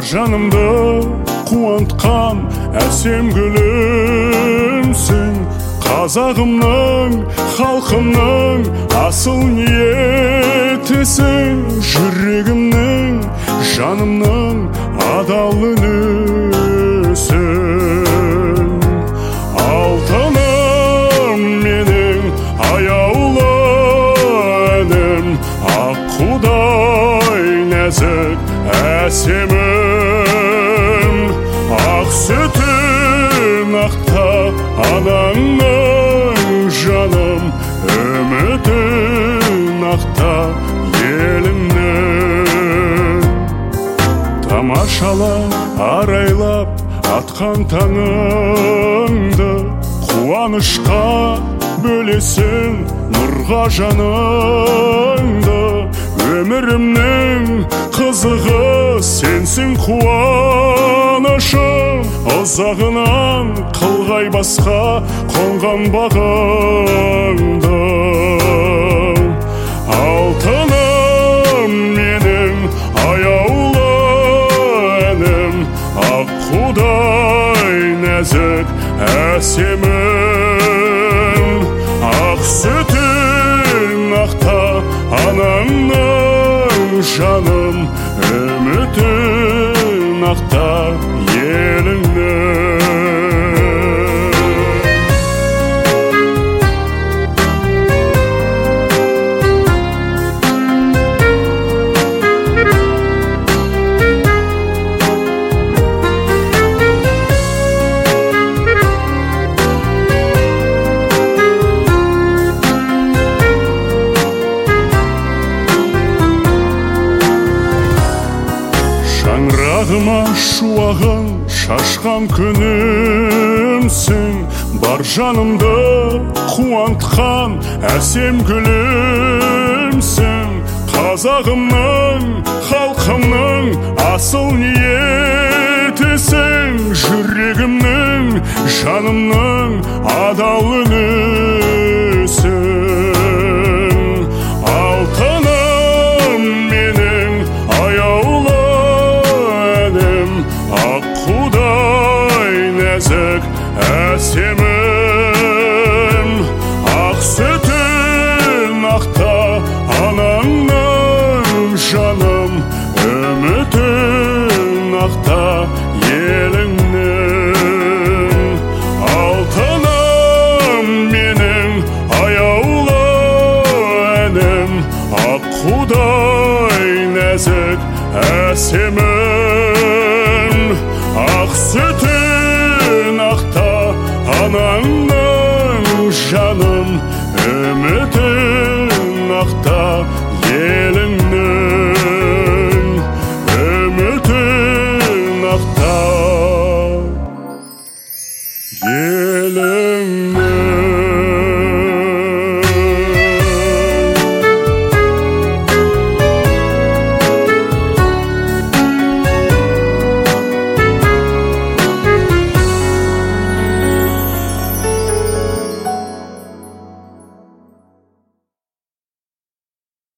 жанымды қуантқан әсем гүлімсің. Қазағымның, халқымның асыл ниетісің. Жүрегімнің, жанымның адал үнісің. Алтыным менің аяулы інім, аққудай нәзік әсемім. Ақ сүтін ақтап анаңның жаным, үмітін ақтап елімнің. Тамашала арайлап атқан таңыңды, қуанышқа бөлесің нұрға жаныңды. Өмірімнің қызығы сенсің қуанышым, ұзағынан қылғай басқа қонған бағыңды. Алтыным менің аяулы інім, аққудай нәзік әсемім. Ақ сүтін ақтап анаңның жаным, үмітін ақтап еліңнің. Шаңырағыма шуағын шашқан күнімсің. Бар жанымды қуантқан әсем гүлімсің. Қазағымның, халқымның асыл ниетісің. Жүрегімнің, жанымның адал үнісің. Алтыным менің аяулы інім, аққудай нәзік әсемім. Ақ сүтін ақтап анаңның жаным, үмітін ақтап еліңнің. Алтыным менің аяулы інім, аққудай нәзік әсемім. Ақ сүтін